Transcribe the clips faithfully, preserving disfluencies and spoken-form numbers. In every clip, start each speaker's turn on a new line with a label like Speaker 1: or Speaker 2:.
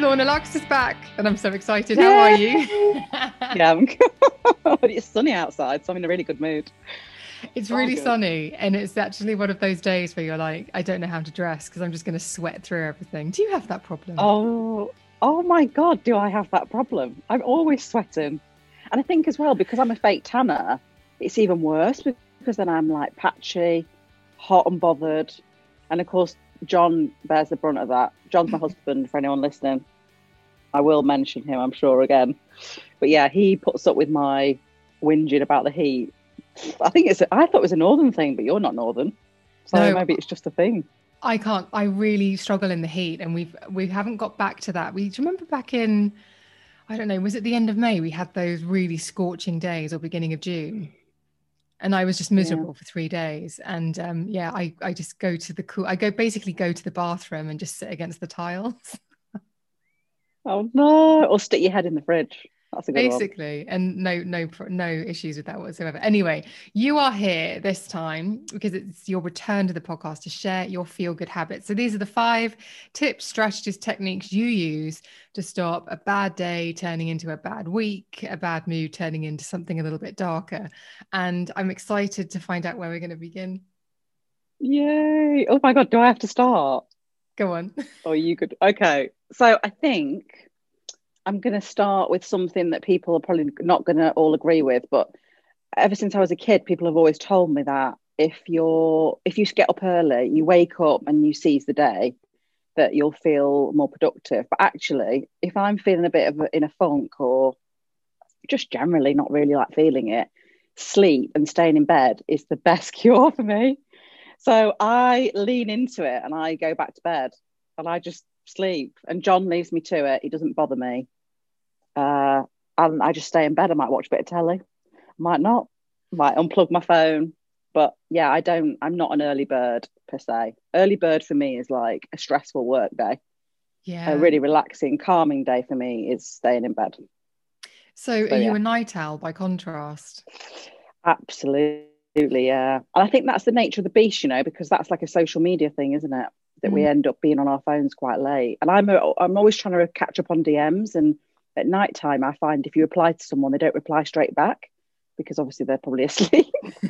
Speaker 1: Lorna Lux is back, and I'm so excited. How are you?
Speaker 2: Yeah, I'm it's sunny outside, so I'm in a really good mood.
Speaker 1: It's
Speaker 2: All
Speaker 1: really
Speaker 2: good.
Speaker 1: sunny, and it's actually one of those days where you're like, I don't know how to dress because I'm just going to sweat through everything. Do you have that problem?
Speaker 2: Oh, oh my God, do I have that problem? I'm always sweating. And I think as well, because I'm a fake tanner, it's even worse because then I'm like patchy, hot and bothered. And of course, John bears the brunt of that. John's my husband, for anyone listening. I will mention him, I'm sure, again. But yeah, he puts up with my whinging about the heat. I think it's, I thought it was a northern thing, but you're not northern. So
Speaker 1: No,
Speaker 2: maybe it's just a thing.
Speaker 1: I can't. I really struggle in the heat, and we've we haven't got back to that. We do you remember back in, I don't know, was it the end of May? We had those really scorching days, or beginning of June, and I was just
Speaker 2: Yeah.
Speaker 1: miserable for three days. And um, yeah, I I just go to the cool. I go basically go to the bathroom and just sit against the tiles.
Speaker 2: Oh no. Or stick your head in the fridge. That's a good one.
Speaker 1: Basically, and no no no issues with that whatsoever. Anyway, you are here this time because it's your return to the podcast to share your feel good habits. So these are the five tips, strategies, techniques you use to stop a bad day turning into a bad week, a bad mood turning into something a little bit darker. And I'm excited to find out where we're going to begin.
Speaker 2: Yay. Oh my God, do I have to start?
Speaker 1: Go on.
Speaker 2: Oh, you could. Okay. So I think I'm going to start with something that people are probably not going to all agree with, but ever since I was a kid, people have always told me that if you're if you get up early, you wake up and you seize the day, that you'll feel more productive. But actually, if I'm feeling a bit of a, in a funk or just generally not really like feeling it, sleep and staying in bed is the best cure for me. So I lean into it and I go back to bed and I just sleep. And John leaves me to it. He doesn't bother me. Uh, and I just stay in bed. I might watch a bit of telly. I might not. I might unplug my phone. But yeah, I don't, I'm not an early bird per se. Early bird for me is like a stressful work day. A
Speaker 1: Yeah.
Speaker 2: really relaxing, calming day for me is staying in bed.
Speaker 1: So are
Speaker 2: So
Speaker 1: you
Speaker 2: yeah,
Speaker 1: a night owl by contrast?
Speaker 2: absolutely. Yeah. And I think that's the nature of the beast, you know, because that's like a social media thing, isn't it? That we
Speaker 1: Mm.
Speaker 2: end up being on our phones quite late. And I'm a, I'm always trying to catch up on D Ms. And at night time, I find if you reply to someone, they don't reply straight back because obviously they're probably asleep.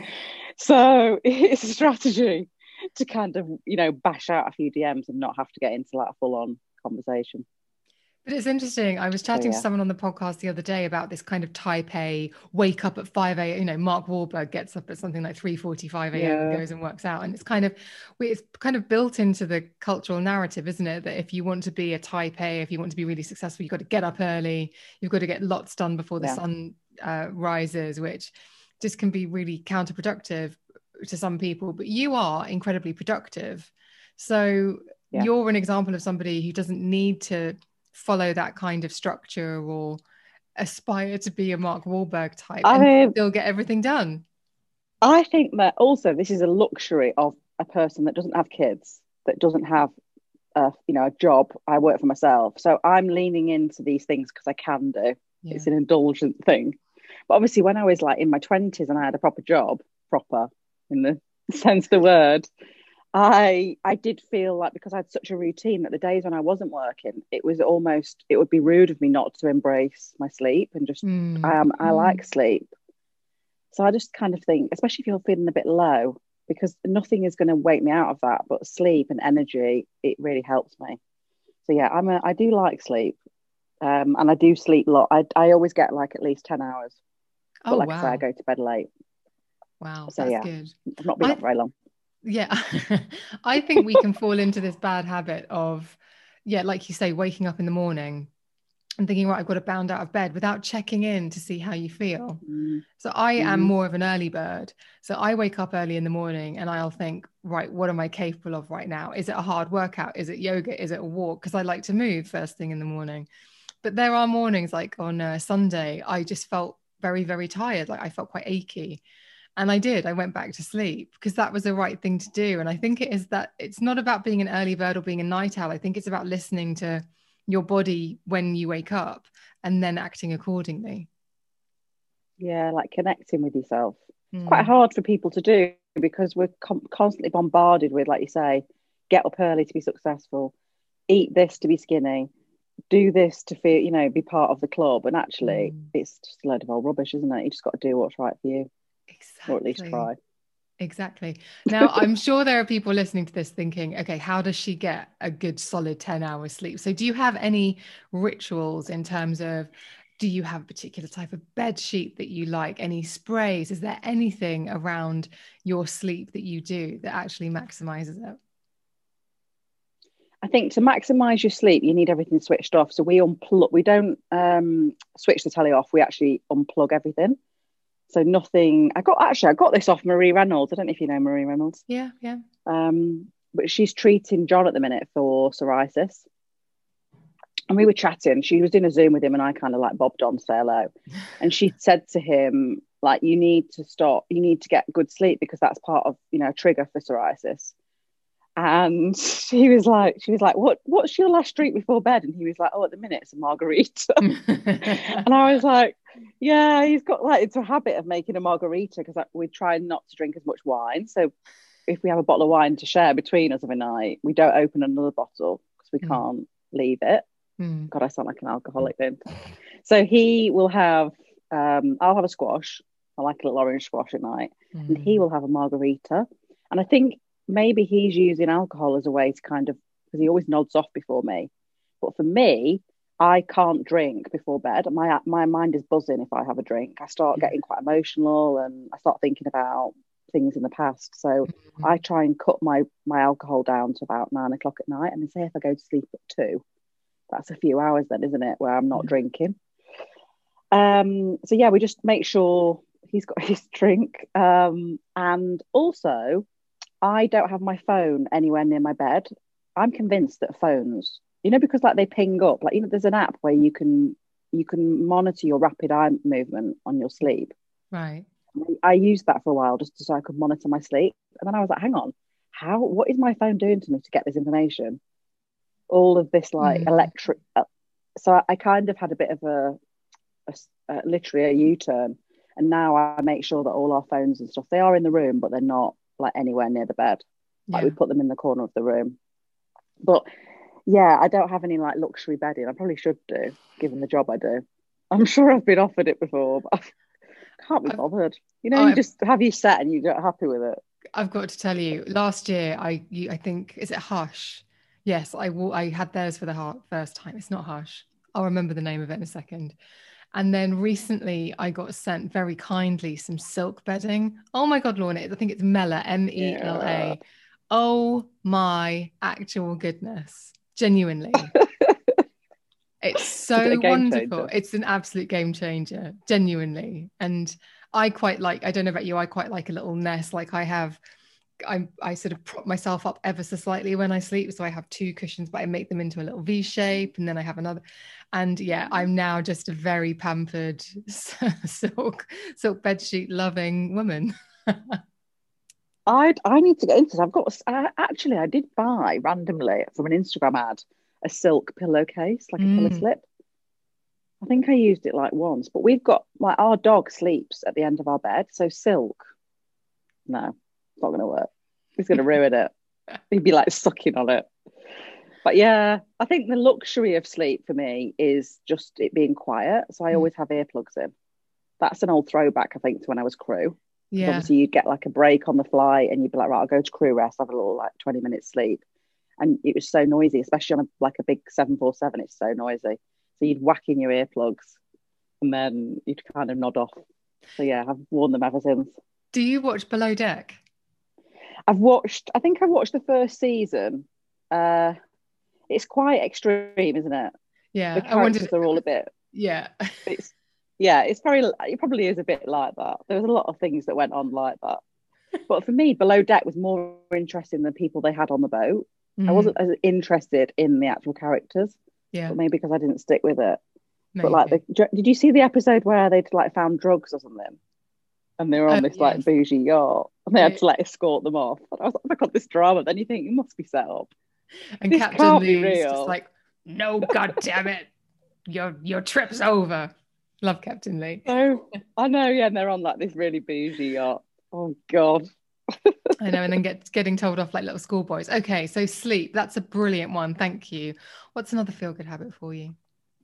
Speaker 2: So it's a strategy to kind of, you know, bash out a few D Ms and not have to get into like a full on conversation.
Speaker 1: But it's interesting. I was
Speaker 2: So
Speaker 1: chatting to
Speaker 2: yeah,
Speaker 1: someone on the podcast the other day about this kind of type A wake up at five a m. You know, Mark Wahlberg gets up at something like three forty-five a m and
Speaker 2: yeah,
Speaker 1: goes and works out. And it's kind of, it's kind of built into the cultural narrative, isn't it? That if you want to be a type A, if you want to be really successful, you've got to get up early. You've got to get lots done before the
Speaker 2: yeah,
Speaker 1: sun uh, rises, which just can be really counterproductive to some people. But you are incredibly productive. So
Speaker 2: yeah.
Speaker 1: you're an example of somebody who doesn't need to follow that kind of structure or aspire to be a Mark Wahlberg type
Speaker 2: I
Speaker 1: and
Speaker 2: mean,
Speaker 1: still get everything done.
Speaker 2: I think that also this is a luxury of a person that doesn't have kids, that doesn't have a, you know, a job. I work for myself, so I'm leaning into these things because I can do.
Speaker 1: Yeah.
Speaker 2: It's an indulgent thing. But obviously, when I was like in my twenties and I had a proper job, proper in the sense of the word, I I did feel like because I had such a routine that the days when I wasn't working, it was almost it would be rude of me not to embrace my sleep and just
Speaker 1: Mm.
Speaker 2: um I
Speaker 1: Mm.
Speaker 2: like sleep. So I just kind of think, especially if you're feeling a bit low, because nothing is going to wake me out of that, but sleep and energy, it really helps me. So yeah, I'm a I do like sleep. Um, and I do sleep a lot. I I always get like at least ten hours. But
Speaker 1: Oh,
Speaker 2: like I say, I
Speaker 1: wow.
Speaker 2: go to bed late.
Speaker 1: Wow.
Speaker 2: So
Speaker 1: That's
Speaker 2: yeah,
Speaker 1: good.
Speaker 2: I've not been
Speaker 1: I,
Speaker 2: up very long.
Speaker 1: yeah, I think we can fall into this bad habit of, yeah, like you say, waking up in the morning and thinking, right, I've got to bound out of bed without checking in to see how you feel. So I am
Speaker 2: Mm-hmm.
Speaker 1: more of an early bird. So I wake up early in the morning and I'll think, right, what am I capable of right now? Is it a hard workout? Is it yoga? Is it a walk? Because I like to move first thing in the morning. But there are mornings like on a Sunday, I just felt very, very tired. Like I felt quite achy. And I did. I went back to sleep because that was the right thing to do. And I think it is that it's not about being an early bird or being a night owl. I think it's about listening to your body when you wake up and then acting accordingly.
Speaker 2: Yeah, like connecting with yourself. It's quite
Speaker 1: Mm.
Speaker 2: hard for people to do because we're com- constantly bombarded with, like you say, get up early to be successful, eat this to be skinny, do this to feel, you know, be part of the club. And actually,
Speaker 1: Mm.
Speaker 2: it's just a load of old rubbish, isn't it? You just got to do what's right for you, or at least
Speaker 1: Exactly.
Speaker 2: try.
Speaker 1: Exactly. Now, I'm sure there are people listening to this thinking, okay, how does she get a good solid ten hours sleep? So, do you have any rituals in terms of, do you have a particular type of bed sheet that you like? Any sprays? Is there anything around your sleep that you do that actually maximizes it?
Speaker 2: I think to maximize your sleep, you need everything switched off. So we unplug, we don't um, switch the telly off. We actually unplug everything. So nothing. I got actually, I got this off Marie Reynolds. I don't know if you know Marie Reynolds.
Speaker 1: Yeah, yeah.
Speaker 2: Um, but she's treating John at the minute for psoriasis. And we were chatting. She was doing a Zoom with him, and I kind of like bobbed on to say hello. And she said to him, like, you need to stop. You need to get good sleep because that's part of, you know, a trigger for psoriasis. And she was like, she was like, what, what's your last drink before bed? And he was like, oh, at the minute it's a margarita. And I was like, yeah, he's got like, it's a habit of making a margarita because like, we try not to drink as much wine. So if we have a bottle of wine to share between us of a night, we don't open another bottle because we mm. can't leave it. Mm. God, I sound like an alcoholic then. So he will have, um, I'll have a squash. I like a little orange squash at night. Mm. And he will have a margarita. And I think maybe he's using alcohol as a way to kind of, because he always nods off before me. But for me, I can't drink before bed. My my mind is buzzing if I have a drink. I start getting quite emotional and I start thinking about things in the past. So mm-hmm. I try and cut my my alcohol down to about nine o'clock at night. And they say if I go to sleep at two, that's a few hours then, isn't it, where I'm not mm-hmm. drinking. Um. So yeah, we just make sure he's got his drink. Um. And also, I don't have my phone anywhere near my bed. I'm convinced that phones, you know, because like they ping up, like, you know, there's an app where you can you can monitor your rapid eye movement on your sleep.
Speaker 1: Right.
Speaker 2: I used that for a while just so I could monitor my sleep. And then I was like, hang on, how, what is my phone doing to me to get this information? All of this like mm. electric. Uh, so I kind of had a bit of a, a, a literally a U-turn. And now I make sure that all our phones and stuff, they are in the room, but they're not like anywhere near the bed. Like yeah. we put them in the corner of the room. But yeah, I don't have any like luxury bedding. I probably should do, given the job I do. I'm sure I've been offered it before, but I can't be bothered. You know, oh, you I've, just have your set and you're happy with it.
Speaker 1: I've got to tell you, last year I you, I think, is it Hush? Yes, I I had theirs for the first time. It's not Hush. I'll remember the name of it in a second. And then recently I got sent very kindly some silk bedding. Oh my God, Lorna, I think it's Mela, M E L A. Yeah. Oh my actual goodness. Genuinely. It's so it wonderful. Changer? It's an absolute game changer, genuinely. And I quite like, I don't know about you, I quite like a little nest. Like I have, I I sort of prop myself up ever so slightly when I sleep. So I have two cushions, but I make them into a little V shape and then I have another. And yeah, I'm now just a very pampered silk, silk bedsheet loving woman.
Speaker 2: I I need to get into this. I've got, I, actually, I did buy randomly from an Instagram ad a silk pillowcase, like a mm. pillow slip. I think I used it like once, but we've got, like, our dog sleeps at the end of our bed. So silk, no. It's not going to work. It's going to ruin it. He'd be like sucking on it. But yeah, I think the luxury of sleep for me is just it being quiet. So I always have earplugs in. That's an old throwback, I think, to when I was crew. Yeah. Obviously, you'd get like a break on the flight and you'd be like, right, I'll go to crew rest, have a little like twenty minutes sleep. And it was so noisy, especially on a, like a big seven forty-seven. It's so noisy. So you'd whack in your earplugs and then you'd kind of nod off. So yeah, I've worn them ever since.
Speaker 1: Do you watch Below Deck?
Speaker 2: I've watched, I think I've watched the first season. Uh, it's quite extreme, isn't it?
Speaker 1: Yeah.
Speaker 2: The characters I wondered, are all a bit.
Speaker 1: Yeah.
Speaker 2: It's, yeah, it's very, it probably is a bit like that. There was a lot of things that went on like that. But for me, Below Deck was more interesting than the people they had on the boat. Mm. I wasn't as interested in the actual characters.
Speaker 1: Yeah.
Speaker 2: But maybe because I didn't stick with it. Maybe. But like, the, did you see the episode where they'd like found drugs or something? And they were on oh, this yes. like bougie yacht, and they had to like escort them off. And I was like, oh my God, this drama. Then you think it must be set up.
Speaker 1: And
Speaker 2: this
Speaker 1: Captain Lee's just like, no, God damn it, your your trip's over. Love Captain Lee.
Speaker 2: So I know, yeah, and they're on like this really bougie yacht. Oh God.
Speaker 1: I know, and then get getting told off like little schoolboys. Okay, so sleep, that's a brilliant one. Thank you. What's another feel good habit for you?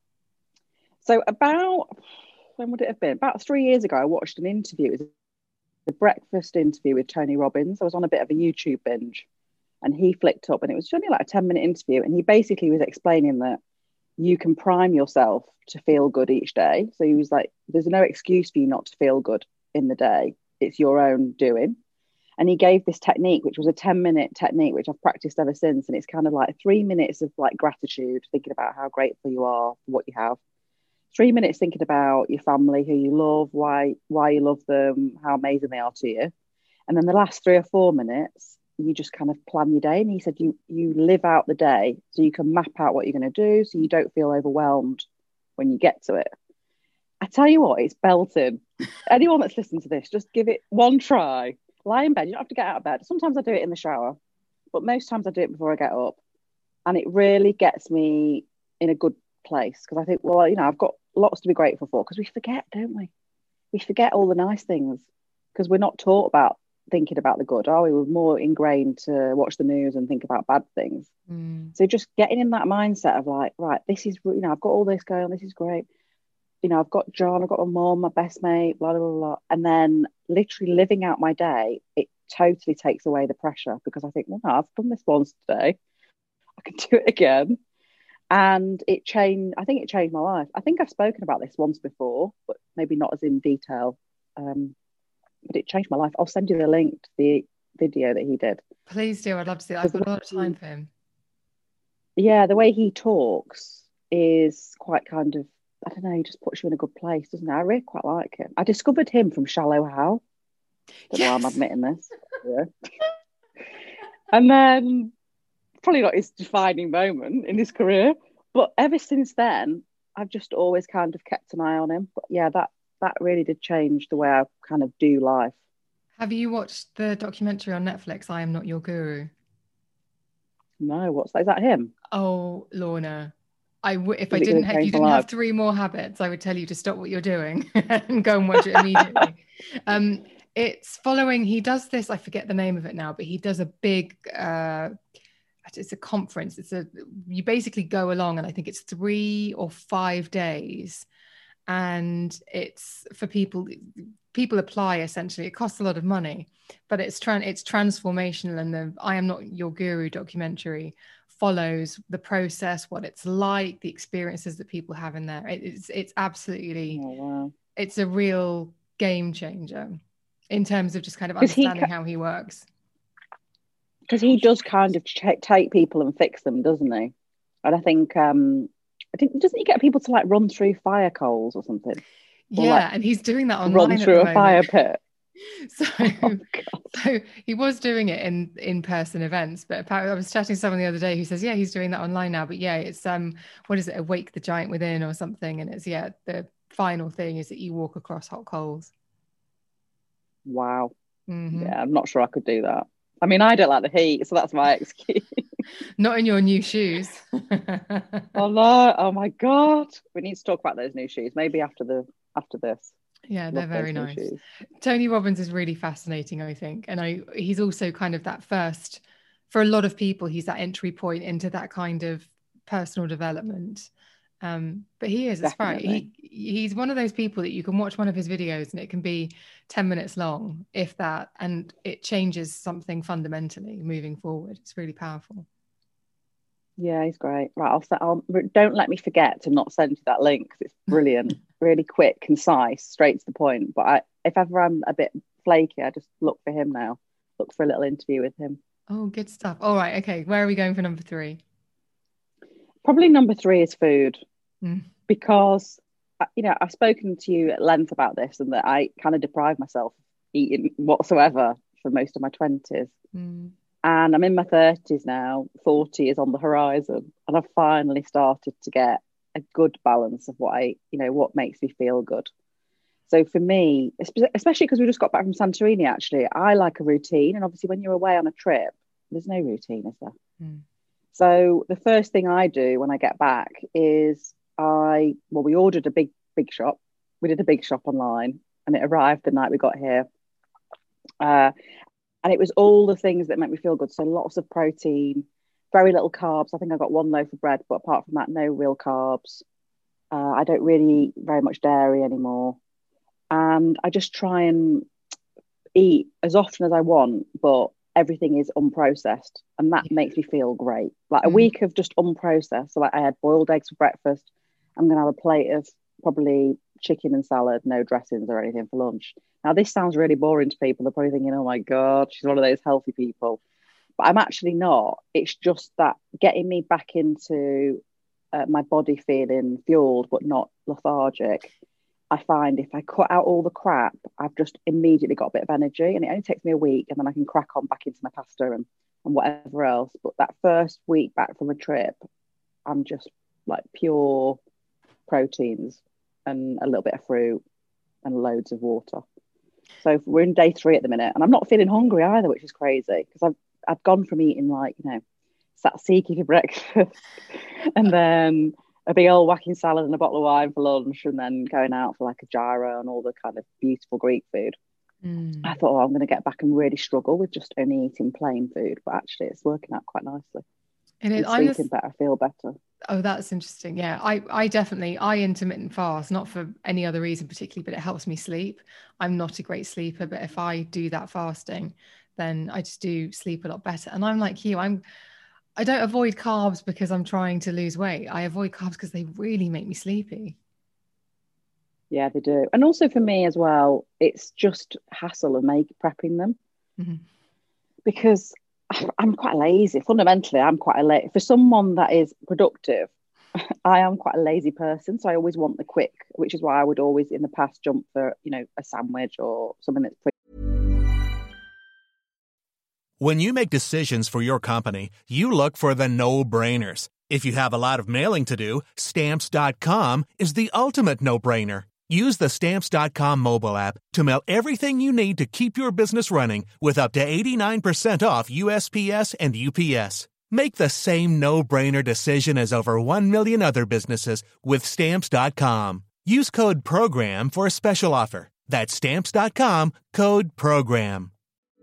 Speaker 2: So about, when would it have been? About three years ago, I watched an interview. It was a breakfast interview with Tony Robbins. I was on a bit of a YouTube binge, and he flicked up, and it was only like a ten minute interview. And he basically was explaining that you can prime yourself to feel good each day. So he was like, there's no excuse for you not to feel good in the day. It's your own doing. And he gave this technique, which was a ten minute technique, which I've practiced ever since. And it's kind of like three minutes of like gratitude, thinking about how grateful you are for what you have. Three minutes thinking about your family, who you love, why why you love them, how amazing they are to you. And then the last three or four minutes, you just kind of plan your day. And he said you you live out the day so you can map out what you're going to do so you don't feel overwhelmed when you get to it. I tell you what, it's belting. Anyone that's listening to this, just give it one try. Lie in bed. You don't have to get out of bed. Sometimes I do it in the shower, but most times I do it before I get up. And it really gets me in a good place because I think, well, you know, I've got lots to be grateful for because we forget, don't we? We forget all the nice things because we're not taught about thinking about the good, are we? We're more ingrained to watch the news and think about bad things.
Speaker 1: Mm.
Speaker 2: So just getting in that mindset of like, right, this is, you know, I've got all this going on, this is great. You know, I've got John, I've got my mom, my best mate, blah, blah, blah, blah. And then literally living out my day, it totally takes away the pressure because I think, well, no, I've done this once today. I can do it again. And it changed, I think it changed my life. I think I've spoken about this once before, but maybe not as in detail. Um, but it changed my life. I'll send you the link to the video that he did.
Speaker 1: Please do. I'd love to see that. I've got a lot of time for him.
Speaker 2: Yeah, the way he talks is quite kind of, I don't know, he just puts you in a good place, doesn't it? I really quite like him. I discovered him from Shallow Hal. Don't yes. know why I'm admitting this. Yeah. And then, probably not his defining moment in his career, but ever since then, I've just always kind of kept an eye on him. But yeah, that that really did change the way I kind of do life.
Speaker 1: Have you watched the documentary on Netflix, I Am Not Your Guru?
Speaker 2: No, what's that? Is that him?
Speaker 1: Oh, Lorna. I w- if Is I didn't have, if you didn't have three more habits, I would tell you to stop what you're doing and go and watch it immediately. um, it's following, he does this, I forget the name of it now, but he does a big, uh, it's a conference. It's a, you basically go along and I think it's three or five days and it's for people, people apply essentially. It costs a lot of money, but it's, tran- it's transformational. And the I Am Not Your Guru documentary follows the process, what it's like, the experiences that people have in there. It's it's absolutely, oh, wow. It's a real game changer in terms of just kind of understanding ca- how he works.
Speaker 2: Because he does kind of ch- take people and fix them, doesn't he? And I think, um, I think doesn't he get people to like run through fire coals or something? Or
Speaker 1: yeah,
Speaker 2: like
Speaker 1: and he's doing that online.
Speaker 2: Run through
Speaker 1: a
Speaker 2: fire pit.
Speaker 1: So, oh, so he was doing it in in-person events, but apparently I was chatting to someone the other day who says, yeah, he's doing that online now. But yeah, it's um, what is it, Awake the Giant Within or something? And it's yeah, the final thing is that you walk across hot coals.
Speaker 2: Wow.
Speaker 1: Mm-hmm.
Speaker 2: Yeah, I'm not sure I could do that. I mean, I don't like the heat, so that's my excuse.
Speaker 1: Not in your new shoes.
Speaker 2: Oh no! Oh my God! We need to talk about those new shoes. Maybe after the after this.
Speaker 1: Yeah, they're very nice. Tony Robbins is really fascinating, I think. And I he's also kind of that first, for a lot of people, he's that entry point into that kind of personal development. Um, but he is, it's right. He he's one of those people that you can watch one of his videos and it can be ten minutes long, if that, and it changes something fundamentally moving forward. It's really powerful.
Speaker 2: Yeah, he's great. Right, I'll, I'll don't let me forget to not send you that link because it's brilliant. Really quick, concise, straight to the point. But I, if ever I'm a bit flaky, I just look for him now. Look for a little interview with him.
Speaker 1: Oh, good stuff. All right, okay. Where are we going for number three?
Speaker 2: Probably number three is food,
Speaker 1: mm. because
Speaker 2: you know I've spoken to you at length about this, and that I kind of deprived myself of eating whatsoever for most of my twenties.
Speaker 1: Mm.
Speaker 2: And I'm in my thirties now. forty is on the horizon, and I've finally started to get a good balance of what I, you know, what makes me feel good. So for me, especially because we just got back from Santorini, actually, I like a routine. And obviously, when you're away on a trip, there's no routine, is there?
Speaker 1: Mm.
Speaker 2: So the first thing I do when I get back is I, well, we ordered a big, big shop. We did a big shop online, and it arrived the night we got here. Uh, And it was all the things that make me feel good. So lots of protein, very little carbs. I think I got one loaf of bread, but apart from that, no real carbs. Uh, I don't really eat very much dairy anymore. And I just try and eat as often as I want, but everything is unprocessed. And that
Speaker 1: Yeah.
Speaker 2: makes me feel great. Like a
Speaker 1: Mm.
Speaker 2: week of just unprocessed. So like I had boiled eggs for breakfast. I'm going to have a plate of probably chicken and salad, no dressings or anything for lunch. Now, this sounds really boring to people. They're probably thinking, oh my God, she's one of those healthy people. But I'm actually not. It's just that getting me back into uh, my body feeling fueled, but not lethargic. I find if I cut out all the crap, I've just immediately got a bit of energy, and it only takes me a week, and then I can crack on back into my pasta and, and whatever else. But that first week back from a trip, I'm just like pure proteins and a little bit of fruit and loads of water. So we're in day three at the minute, and I'm not feeling hungry either, which is crazy because I've I've gone from eating like, you know, tzatziki for breakfast and then a big old whacking salad and a bottle of wine for lunch, and then going out for like a gyro and all the kind of beautiful Greek food.
Speaker 1: Mm.
Speaker 2: I thought, oh, I'm going to get back and really struggle with just only eating plain food, but actually it's working out quite nicely.
Speaker 1: And it,
Speaker 2: I'm
Speaker 1: I'm
Speaker 2: sleeping
Speaker 1: the,
Speaker 2: better, I feel better.
Speaker 1: oh, that's interesting. Yeah, I, I definitely, I intermittent fast, not for any other reason particularly, but it helps me sleep. I'm not a great sleeper, but if I do that fasting, then I just do sleep a lot better. And I'm like you, I'm, I don't avoid carbs because I'm trying to lose weight. I avoid carbs because they really make me sleepy.
Speaker 2: Yeah, they do. And also for me as well, it's just hassle of make prepping them
Speaker 1: Mm-hmm.
Speaker 2: because I'm quite lazy. Fundamentally, I'm quite a lazy. For someone that is productive, I am quite a lazy person. So I always want the quick, which is why I would always in the past jump for, you know, a sandwich or something that's pretty.
Speaker 3: When you make decisions for your company, you look for the no-brainers. If you have a lot of mailing to do, Stamps dot com is the ultimate no-brainer. Use the Stamps dot com mobile app to mail everything you need to keep your business running with up to eighty-nine percent off U S P S and U P S. Make the same no-brainer decision as over one million other businesses with Stamps dot com. Use code PROGRAM for a special offer. That's Stamps dot com, code PROGRAM.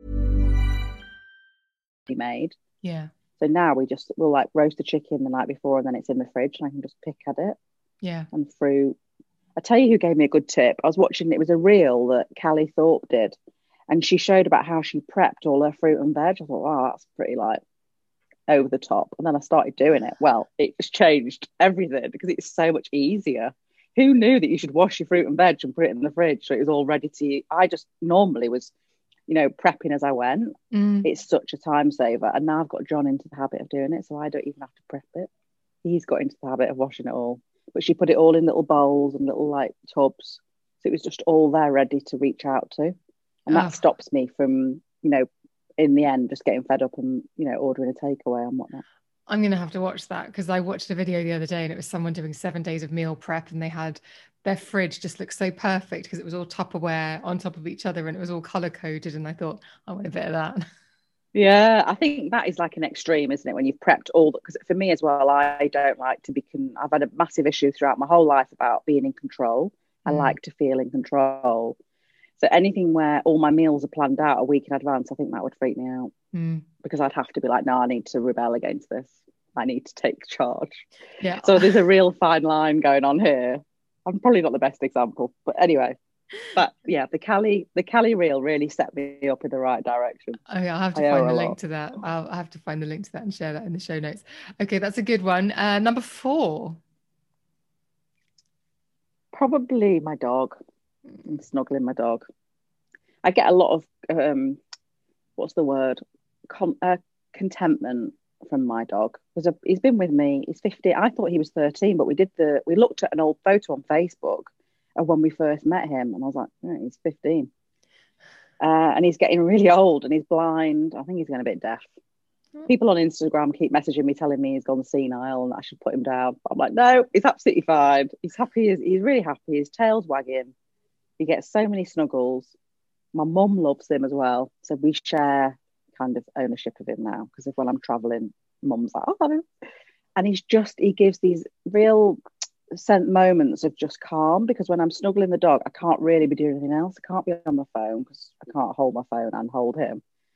Speaker 2: Made.
Speaker 1: Yeah.
Speaker 2: So now we just, we'll like roast the chicken the night before and then it's in the fridge and I can just pick at it.
Speaker 1: Yeah.
Speaker 2: And fruit. I tell you who gave me a good tip. I was watching, it was a reel that Callie Thorpe did. And she showed about how she prepped all her fruit and veg. I thought, wow, that's pretty like over the top. And then I started doing it. Well, it's changed everything because it's so much easier. Who knew that you should wash your fruit and veg and put it in the fridge so it was all ready to eat? I just normally was, you know, prepping as I went.
Speaker 1: Mm.
Speaker 2: It's such a time saver. And now I've got John into the habit of doing it. So I don't even have to prep it. He's got into the habit of washing it all. But she put it all in little bowls and little like tubs. So it was just all there ready to reach out to. And that
Speaker 1: Oh.
Speaker 2: stops me from, you know, in the end, just getting fed up and, you know, ordering a takeaway and whatnot.
Speaker 1: I'm going to have to watch that because I watched a video the other day and it was someone doing seven days of meal prep and they had their fridge just looked so perfect because it was all Tupperware on top of each other and it was all color coded. And I thought, I want a bit of that.
Speaker 2: Yeah, I think that is like an extreme, isn't it? When you've prepped all that, because for me as well, I don't like to be, con- I've had a massive issue throughout my whole life about being in control. I
Speaker 1: Mm.
Speaker 2: like to feel in control. So anything where all my meals are planned out a week in advance, I think that would freak me out
Speaker 1: Mm.
Speaker 2: because I'd have to be like, no, I need to rebel against this. I need to take charge.
Speaker 1: Yeah.
Speaker 2: So there's a real fine line going on here. I'm probably not the best example, but anyway. But yeah, the Cali, the Cali reel really set me up in the right direction.
Speaker 1: Oh, yeah, I'll have to
Speaker 2: I owe
Speaker 1: find
Speaker 2: her
Speaker 1: the
Speaker 2: a
Speaker 1: link
Speaker 2: lot.
Speaker 1: to that. I'll have to find the link to that and share that in the show notes. Okay, that's a good one. Uh, number four.
Speaker 2: Probably my dog. I'm snuggling my dog. I get a lot of um, what's the word? Con- uh, contentment from my dog because he's been with me. He's fifteen. I thought he was thirteen, but we did the we looked at an old photo on Facebook of when we first met him, and I was like, oh, he's fifteen. Uh, and he's getting really old, and he's blind. I think he's getting a bit deaf. People on Instagram keep messaging me telling me he's gone senile and I should put him down. But I'm like, no, he's absolutely fine. He's happy. He's, he's really happy. His tail's wagging. He gets so many snuggles. My mum loves him as well. So we share kind of ownership of him now because if when I'm traveling, mum's like, oh, I love him. And he's just, he gives these real sent moments of just calm because when I'm snuggling the dog, I can't really be doing anything else. I can't be on my phone because I can't hold my phone and hold him.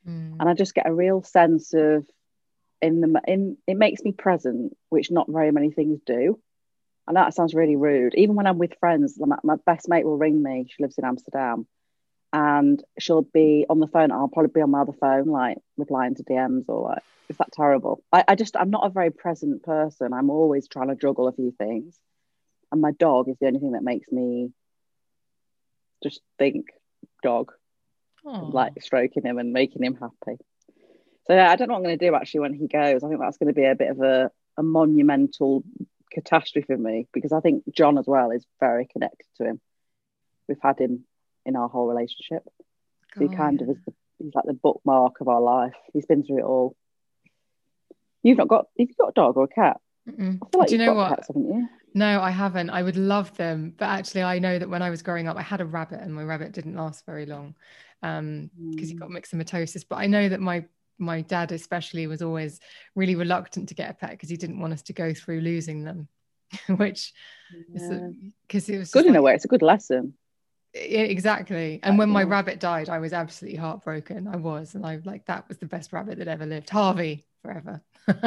Speaker 1: Mm.
Speaker 2: And I just get a real sense of in the in it makes me present, which not very many things do. And that sounds really rude. Even when I'm with friends, my, my best mate will ring me. She lives in Amsterdam, and she'll be on the phone. I'll probably be on my other phone, like replying to D Ms or like, is that terrible? I, I just, I'm not a very present person. I'm always trying to juggle a few things. And my dog is the only thing that makes me just think dog, and, like stroking him and making him happy. So yeah, I don't know what I'm going to do actually when he goes. I think that's going to be a bit of a, a monumental catastrophe for me, because I think John as well is very connected to him. We've had him in our whole relationship. So he kind yeah. of is the, he's like the bookmark of our life. He's been through it all. You've not got, have you got a dog or a cat?
Speaker 1: Mm-mm.
Speaker 2: I feel like
Speaker 1: Do you
Speaker 2: you've
Speaker 1: know
Speaker 2: got
Speaker 1: what?
Speaker 2: Cats, haven't you?
Speaker 1: No, I haven't. I would love them, but actually I know that when I was growing up I had a rabbit, and my rabbit didn't last very long um because
Speaker 2: mm.
Speaker 1: he got myxomatosis. But I know that my my dad especially was always really reluctant to get a pet because he didn't want us to go through losing them. Which
Speaker 2: yeah.
Speaker 1: because it was
Speaker 2: good in
Speaker 1: like,
Speaker 2: a way. It's a good lesson.
Speaker 1: Exactly. And when my rabbit died, I was absolutely heartbroken. I was, and I like that was the best rabbit that ever lived. Harvey forever.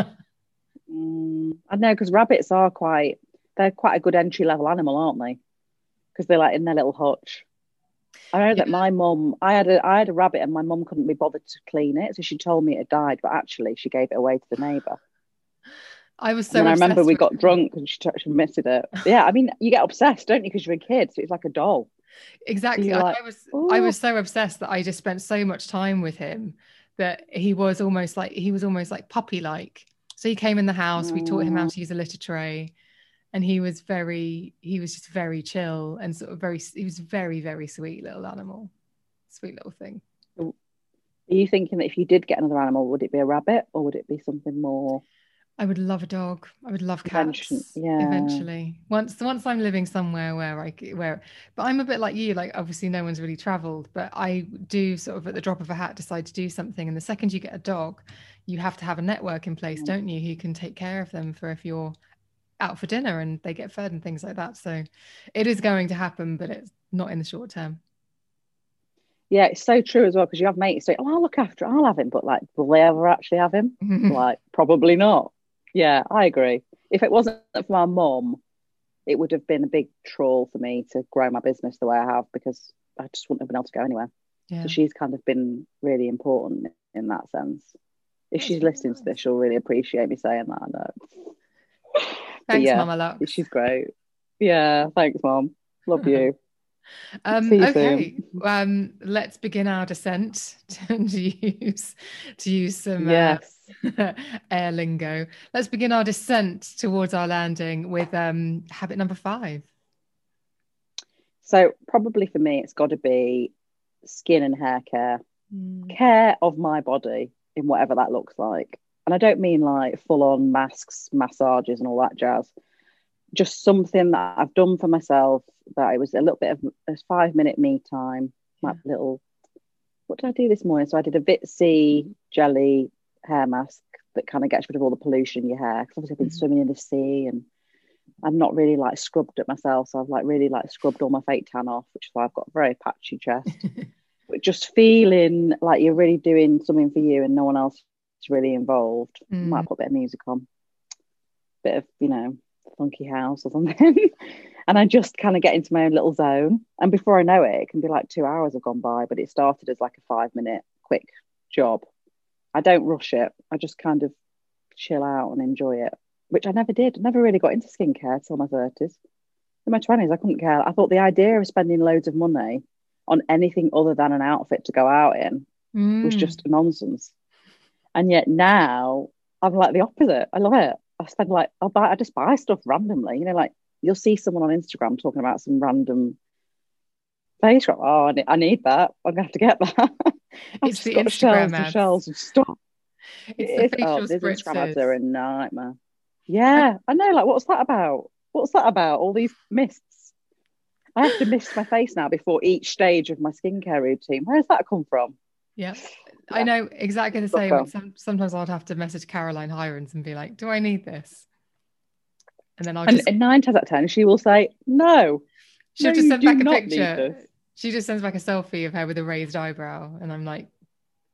Speaker 2: mm, I know, because rabbits are quite they're quite a good entry level animal, aren't they? Because they're like in their little hutch. I know yeah. that my mum, I had a I had a rabbit, and my mum couldn't be bothered to clean it, so she told me it died, but actually she gave it away to the neighbour.
Speaker 1: I was so.
Speaker 2: And I remember we
Speaker 1: with...
Speaker 2: got drunk and she, she missed it. Yeah, I mean, you get obsessed, don't you? Because you're a kid, so it's like a doll.
Speaker 1: Exactly.
Speaker 2: So like,
Speaker 1: I was
Speaker 2: Ooh.
Speaker 1: I was so obsessed that I just spent so much time with him that he was almost like he was almost like puppy like. So he came in the house, we taught him how to use a litter tray, and he was very he was just very chill and sort of very he was very very sweet little animal, sweet little thing.
Speaker 2: Are you thinking that if you did get another animal, would it be a rabbit or would it be something more?
Speaker 1: I would love a dog. I would love cats.
Speaker 2: Eventually, yeah.
Speaker 1: Eventually, once once I'm living somewhere where I where, but I'm a bit like you. Like obviously, no one's really travelled, but I do sort of at the drop of a hat decide to do something. And the second you get a dog, you have to have a network in place, mm. don't you? Who can take care of them for if you're out for dinner and they get fed and things like that. So, it is going to happen, but it's not in the short term.
Speaker 2: Yeah, it's so true as well, because you have mates say, "Oh, I'll look after it. I'll have him," but like, will they ever actually have him? Like, probably not. Yeah, I agree. If it wasn't for my mum, it would have been a big trawl for me to grow my business the way I have, because I just wouldn't have been able to go anywhere. Yeah. So she's kind of been really important in that sense. If That's she's listening nice. to this, she'll really appreciate me saying that. I know.
Speaker 1: Thanks,
Speaker 2: yeah,
Speaker 1: Mama Lux.
Speaker 2: She's great. Yeah, thanks, Mum. Love you.
Speaker 1: Um, okay, um, let's begin our descent to use to use some
Speaker 2: yes.
Speaker 1: uh, air lingo. Let's begin our descent towards our landing with um, habit number five.
Speaker 2: So probably for me, it's got to be skin and hair care, mm. care of my body in whatever that looks like. And I don't mean like full on masks, massages, and all that jazz. Just something that I've done for myself, that it was a little bit of a five minute me time. My yeah. little, what did I do this morning? So I did a Vitsy jelly hair mask that kind of gets rid of all the pollution in your hair. Because obviously I've been mm-hmm. swimming in the sea and I'm not really like scrubbed it myself. So I've like really like scrubbed all my fake tan off, which is why I've got a very patchy chest. But just feeling like you're really doing something for you and no one else is really involved. Mm. Might put a bit of music on, bit of, you know, funky house or something. And I just kind of get into my own little zone. And before I know it, it can be like two hours have gone by, but it started as like a five minute quick job. I don't rush it. I just kind of chill out and enjoy it, which I never did. I never really got into skincare till my thirties. In my twenties, I couldn't care. I thought the idea of spending loads of money on anything other than an outfit to go out in mm. was just nonsense. And yet now I'm like the opposite. I love it. I spend like, I'll buy, I just buy stuff randomly. You know, like you'll see someone on Instagram talking about some random face wrap. Oh, I need, I need that. I'm going to have to get that.
Speaker 1: It's the Instagram ads.
Speaker 2: Shelves of stuff.
Speaker 1: It's
Speaker 2: it
Speaker 1: the facial
Speaker 2: oh, these
Speaker 1: spritzes.
Speaker 2: Instagram ads are a nightmare. Yeah, I know. Like, what's that about? What's that about? All these mists. I have to mist my face now before each stage of my skincare routine. Where does that come from?
Speaker 1: Yeah. I know exactly the same. Some, sometimes I'd have to message Caroline Hirons and be like, do I need this? And then I'll just...
Speaker 2: And nine times out of ten, she will say, no.
Speaker 1: She'll
Speaker 2: no,
Speaker 1: just send back a
Speaker 2: not
Speaker 1: picture. She just sends back a selfie of her with a raised eyebrow. And I'm like,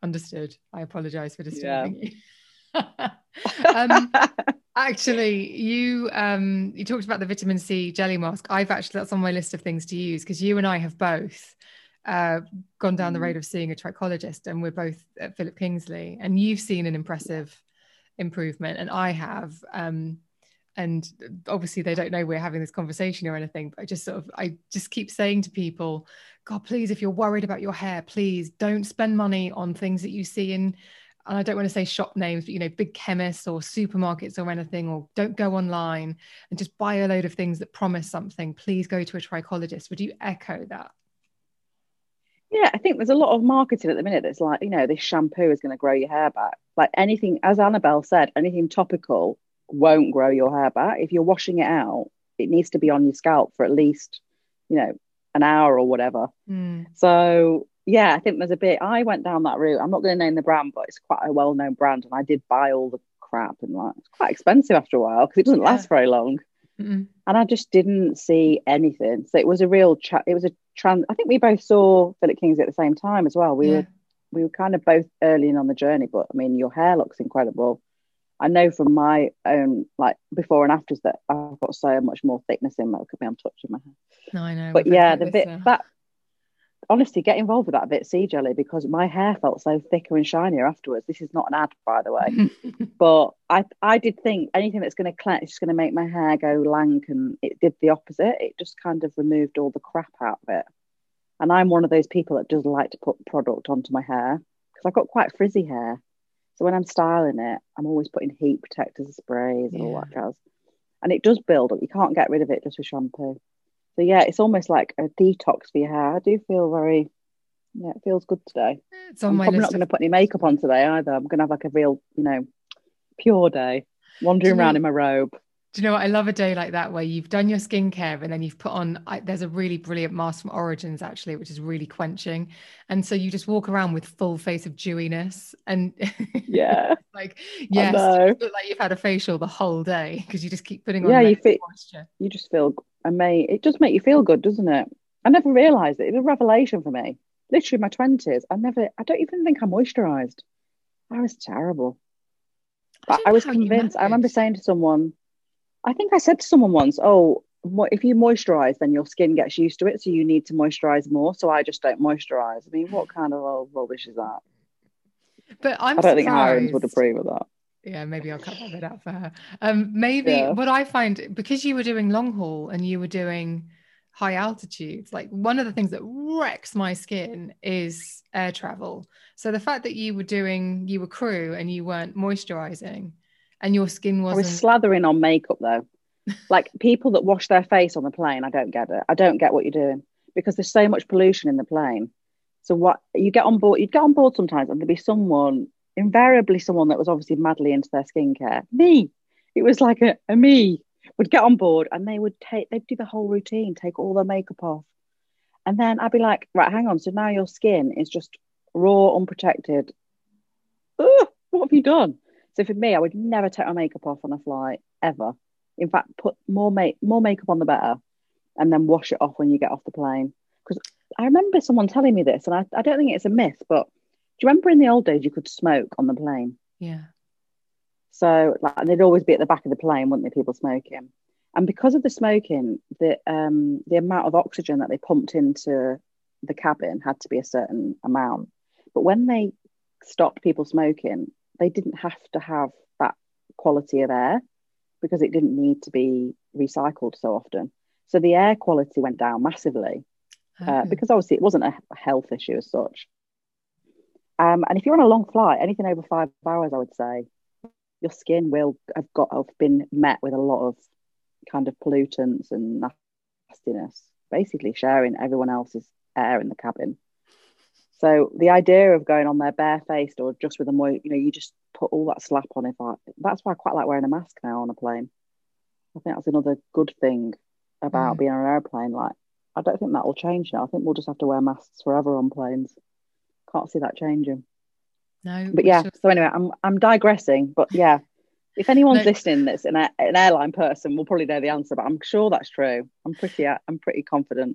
Speaker 1: understood. I apologize for
Speaker 2: Yeah.
Speaker 1: disturbing you. um, actually, you um, you talked about the vitamin C jelly mask. I've actually, that's on my list of things to use, because you and I have both uh, gone down the road of seeing a trichologist, and we're both at Philip Kingsley, and you've seen an impressive improvement, and I have. Um, and obviously they don't know we're having this conversation or anything, but I just sort of, I just keep saying to people, God, please, if you're worried about your hair, please don't spend money on things that you see in, and I don't want to say shop names, but, you know, big chemists or supermarkets or anything, or don't go online and just buy a load of things that promise something. Please go to a trichologist. Would you echo that?
Speaker 2: Yeah, I think there's a lot of marketing at the minute that's like, you know, this shampoo is going to grow your hair back. Like anything, as Annabelle said, anything topical won't grow your hair back. If you're washing it out, it needs to be on your scalp for at least, you know, an hour or whatever.
Speaker 1: Mm.
Speaker 2: So yeah, I think there's a bit, I went down that route. I'm not going to name the brand, but it's quite a well-known brand, and I did buy all the crap, and like it's quite expensive after a while because it doesn't
Speaker 1: Yeah.
Speaker 2: last very long.
Speaker 1: Mm-mm.
Speaker 2: And I just didn't see anything. So it was a real chat. It was a trans. I think we both saw Philip Kingsley at the same time as well. We
Speaker 1: Yeah.
Speaker 2: were we were kind of both early in on the journey. But I mean, your hair looks incredible. I know from my own like before and afters that I've got so much more thickness in my. Look at me, I'm touching my hair.
Speaker 1: No, I know.
Speaker 2: But
Speaker 1: we're both
Speaker 2: yeah,
Speaker 1: like
Speaker 2: the
Speaker 1: this
Speaker 2: bit
Speaker 1: now.
Speaker 2: that honestly get involved with that bit C jelly, because my hair felt so thicker and shinier afterwards. This is not an ad, by the way. But I I did think anything that's going to cleanse, it's going to make my hair go lank, and it did the opposite. It just kind of removed all the crap out of it. And I'm one of those people that does like to put product onto my hair because I've got quite frizzy hair. So when I'm styling it, I'm always putting heat protectors and sprays and
Speaker 1: Yeah.
Speaker 2: all that jazz. And it does build up. You can't get rid of it just with shampoo. So yeah, it's almost like a detox for your hair. I do feel very, yeah, it feels good today.
Speaker 1: It's on
Speaker 2: I'm
Speaker 1: my
Speaker 2: probably
Speaker 1: list
Speaker 2: not going to
Speaker 1: of-
Speaker 2: put any makeup on today either. I'm going to have like a real, you know, pure day, wandering
Speaker 1: Do you
Speaker 2: around
Speaker 1: know-
Speaker 2: in my robe.
Speaker 1: Do you know what? I love a day like that where you've done your skincare and then you've put on, I, there's a really brilliant mask from Origins actually, which is really quenching. And so you just walk around with full face of dewiness and
Speaker 2: Yeah,
Speaker 1: like, yes,
Speaker 2: know.
Speaker 1: you look like you've had a facial the whole day because you just keep putting on
Speaker 2: Yeah, you
Speaker 1: layers of
Speaker 2: fit-
Speaker 1: moisture.
Speaker 2: you just feel amazing. It does make you feel good, doesn't it? I never realised it. It was a revelation for me. Literally in my twenties, I never, I don't even think I moisturised. I was terrible.
Speaker 1: I
Speaker 2: But
Speaker 1: don't
Speaker 2: I
Speaker 1: know
Speaker 2: was
Speaker 1: how you
Speaker 2: convinced. I remember
Speaker 1: manage.
Speaker 2: saying to someone, I think I said to someone once, oh, mo- if you moisturise, then your skin gets used to it. So you need to moisturise more. So I just don't moisturise. I mean, what kind of old rubbish is that?
Speaker 1: But I'm
Speaker 2: I don't think Hirons would
Speaker 1: surprised.
Speaker 2: approve of that.
Speaker 1: Yeah, maybe I'll cut that bit out for her. Um, maybe
Speaker 2: Yeah.
Speaker 1: what I find, because you were doing long haul and you were doing high altitudes, like one of the things that wrecks my skin is air travel. So the fact that you were doing, you were crew and you weren't moisturizing and your skin
Speaker 2: I was
Speaker 1: wasn't.
Speaker 2: slathering on makeup though. Like people that wash their face on the plane, I don't get it. I don't get what you're doing because there's so much pollution in the plane. So what you get on board, you'd get on board sometimes and there'd be someone, invariably someone that was obviously madly into their skincare. Me. It was like a, a me would get on board and they would take, they'd do the whole routine, take all their makeup off. And then I'd be like, right, hang on. So now your skin is just raw, unprotected. Ugh, what have you done? So for me, I would never take my makeup off on a flight ever. In fact, put more make more makeup on the better, and then wash it off when you get off the plane. Because I remember someone telling me this, and I, I don't think it's a myth, but do you remember in the old days you could smoke on the plane?
Speaker 1: Yeah.
Speaker 2: So like, and they'd always be at the back of the plane, wouldn't they? People smoking, and because of the smoking, the um the amount of oxygen that they pumped into the cabin had to be a certain amount. But when they stopped people smoking, they didn't have to have that quality of air because it didn't need to be recycled so often. So the air quality went down massively uh,
Speaker 1: Oh.
Speaker 2: because obviously it wasn't a health issue as such. Um, and if you're on a long flight, anything over five hours, I would say, your skin will have got have been met with a lot of kind of pollutants and nastiness, basically sharing everyone else's air in the cabin. So the idea of going on there barefaced or just with a mo, you know, you just put all that slap on. If I, that's why I quite like wearing a mask now on a plane. I think that's another good thing about
Speaker 1: Mm.
Speaker 2: being on an airplane. Like, I don't think that will change now. I think we'll just have to wear masks forever on planes. Can't see that changing.
Speaker 1: No,
Speaker 2: But
Speaker 1: we
Speaker 2: yeah,
Speaker 1: shall-
Speaker 2: so anyway, I'm I'm digressing. But yeah, if anyone's
Speaker 1: No.
Speaker 2: listening that's an, an airline person, will probably know the answer. But I'm sure that's true. I'm pretty I'm pretty confident.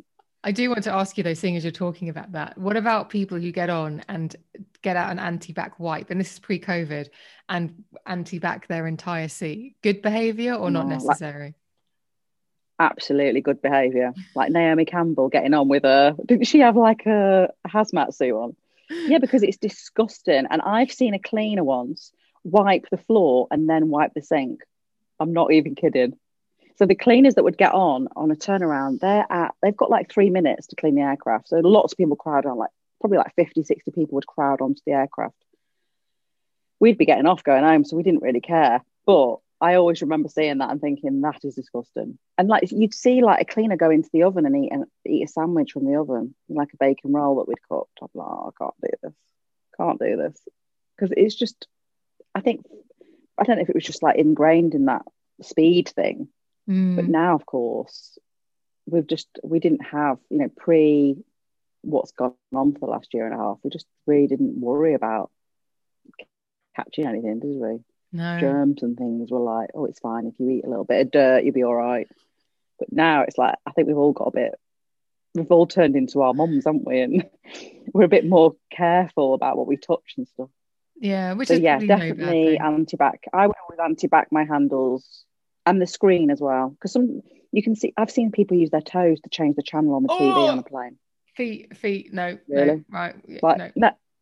Speaker 1: I do want to ask you though, seeing as you're talking about that, what about people who get on and get out an anti-bac wipe, and this is pre-COVID, and anti-bac their entire seat? Good behaviour or not
Speaker 2: No,
Speaker 1: necessary?
Speaker 2: Like, absolutely good behaviour. Like Naomi Campbell getting on with her. Didn't she have like a hazmat suit on? Yeah, because it's disgusting. And I've seen a cleaner once wipe the floor and then wipe the sink. I'm not even kidding. So the cleaners that would get on on a turnaround, they're at, they've got like three minutes to clean the aircraft. So lots of people crowd on, like probably like fifty, sixty people would crowd onto the aircraft. We'd be getting off going home, so we didn't really care. But I always remember seeing that and thinking, that is disgusting. And like you'd see like a cleaner go into the oven and eat, and eat a sandwich from the oven, like a bacon roll that we'd cooked. I'm like, oh, I can't do this. Can't do this. Because it's just, I think, I don't know if it was just like ingrained in that speed thing.
Speaker 1: Mm.
Speaker 2: But now, of course, we've just, we didn't have, you know, pre what's gone on for the last year and a half, we just really didn't worry about catching anything, did we?
Speaker 1: No.
Speaker 2: Germs and things were like, oh, it's fine. If you eat a little bit of dirt, you'll be all right. But now it's like, I think we've all got a bit, we've all turned into our mums, haven't we? And we're a bit more careful about what we touch and stuff.
Speaker 1: Yeah, which
Speaker 2: so
Speaker 1: is
Speaker 2: yeah,
Speaker 1: no
Speaker 2: definitely anti-bac. I would always anti-bac my handles and the screen as well, because some you can see. I've seen people use their toes to change the channel on the T V
Speaker 1: oh!
Speaker 2: on a plane.
Speaker 1: Feet, feet, no,
Speaker 2: Really?
Speaker 1: no, right,
Speaker 2: Like,
Speaker 1: no.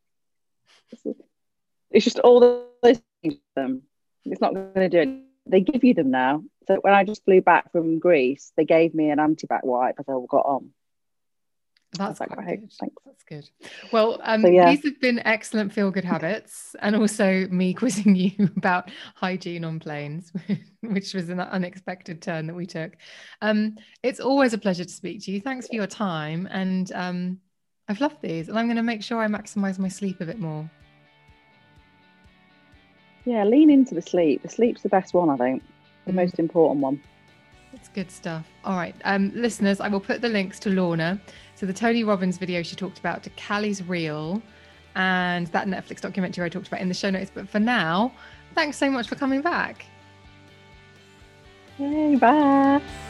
Speaker 2: no. It's just all those things. Them. It's not going to do it. They give you them now. So when I just flew back from Greece, they gave me an anti-bac wipe as I got on.
Speaker 1: That's
Speaker 2: like,
Speaker 1: quite
Speaker 2: right,
Speaker 1: good.
Speaker 2: thanks.
Speaker 1: That's good. Well, um,
Speaker 2: so, yeah.
Speaker 1: these have been excellent feel-good habits, and also me quizzing you about hygiene on planes, which was an unexpected turn that we took. Um, it's always a pleasure to speak to you. Thanks for your time, and um, I've loved these, and I'm going to make sure I maximise my sleep a bit more.
Speaker 2: Yeah, lean into the sleep. The sleep's the best one, I think. The mm. most important one.
Speaker 1: It's good stuff. All right, um, listeners, I will put the links to Lorna, so the Tony Robbins video she talked about, to Callie's Reel, and that Netflix documentary I talked about in the show notes. But for now, thanks so much for coming back.
Speaker 2: Hey, bye.